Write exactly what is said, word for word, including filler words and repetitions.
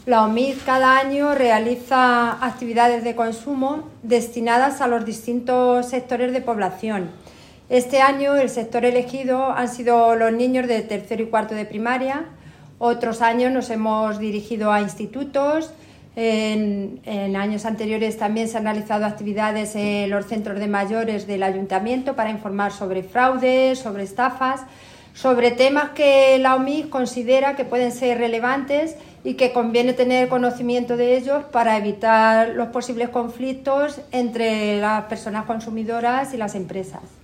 La O M I D cada año realiza actividades de consumo destinadas a los distintos sectores de población. Este año el sector elegido han sido los niños de tercero y cuarto de primaria. Otros años nos hemos dirigido a institutos. En, en años anteriores también se han realizado actividades en los centros de mayores del ayuntamiento para informar sobre fraudes, sobre estafas, sobre temas que la O M I D considera que pueden ser relevantes y que conviene tener conocimiento de ellos para evitar los posibles conflictos entre las personas consumidoras y las empresas.